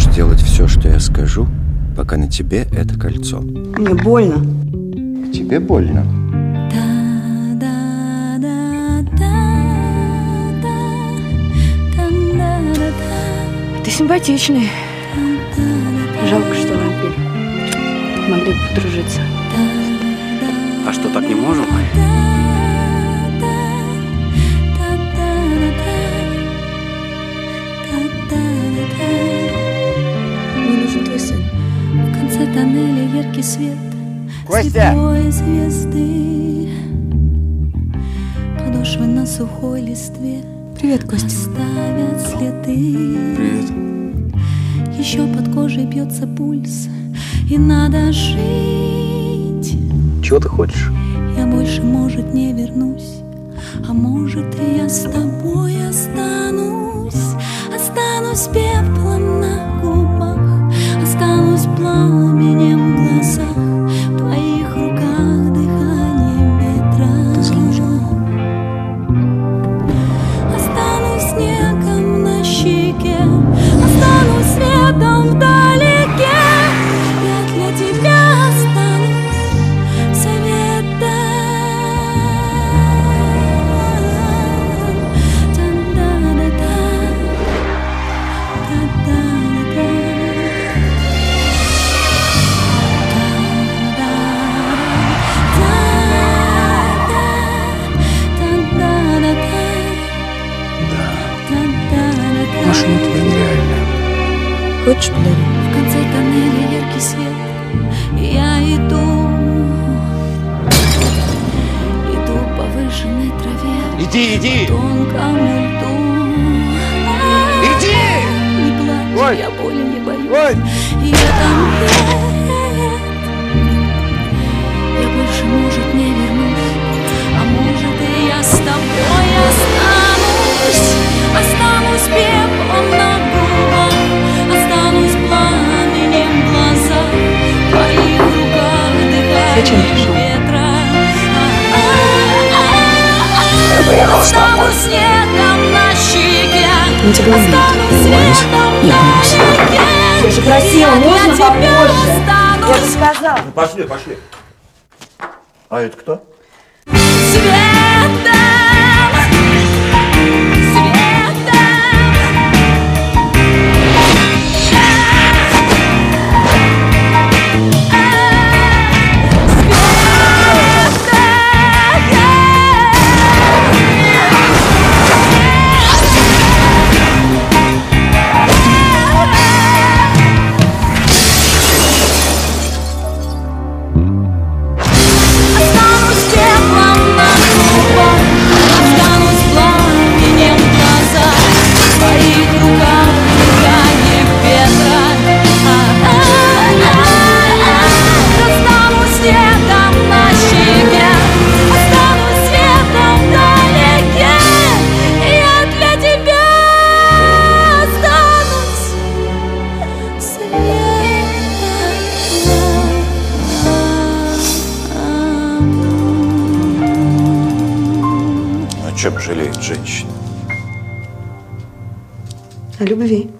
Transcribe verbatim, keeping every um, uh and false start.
делать все, что я скажу, пока на тебе это кольцо. Мне больно. Тебе больно? Ты симпатичный. Жалко, что вампир. Могли бы подружиться. А что, так не можем? Мне нужен твой сын. В конце тоннеля яркий свет. Костя! Светлой звезды. Подошвы на сухой листве. Привет, Костя. Оставят следы. Привет. Еще под кожей бьется пульс. И надо жить. Чего ты хочешь? Я больше, может, не вернусь. А может, и я с тобой останусь. Останусь пеплом на губах. Останусь пламенем в глазах. В твоих руках дыхание ветра. Ты замужем? Останусь снегом на щеке. Останусь светом вдалеке. Я для тебя останусь советом. Та-да-да-да. Та-да-да-да. Та-да-да-да. Машина у тебя нереальная. Хочешь, подарю? В конце тоннеля яркий свет. И я иду, иду по выжженной траве. Иди, иди! По тонкому льду. Иди! Не плачь, Ой! я боли не боюсь. Ой! И это нет. Я больше, может, не вернусь. А может, и я с тобой останусь. Останусь пеплом на губах. Останусь пламенем в глазах. В твоих руках Зачем дыхание пришел? ветра. Я поехал с тобой. Останусь снегом на щеке. Он тебя любит. Останусь светом вдалеке. Ты же просила, Я для можно тебя попозже? Я же останусь сказала. Ну, пошли, пошли. А это кто? светом. Останусь пеплом на губах. Останусь пламенем в глазах. В твоих руках дыхание ветра. Останусь снегом на щеке. Останусь светом вдалеке. Я для тебя останусь светом. О чем жалеет женщина? О любви.